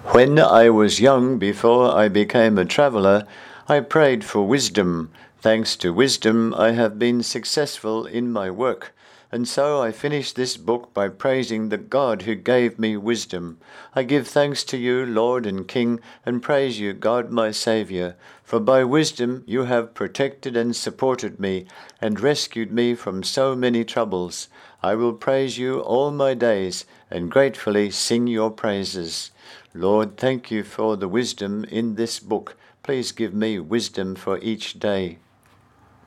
When I was young, before I became a traveler, I prayed for wisdom. Thanks to wisdom, I have been successful in my work. And so I finish this book by praising the God who gave me wisdom. I give thanks to you, Lord and King, and praise you, God my Saviour. For by wisdom you have protected and supported me, and rescued me from so many troubles. I will praise you all my days, and gratefully sing your praises. Lord, thank you for the wisdom in this book. Please give me wisdom for each day.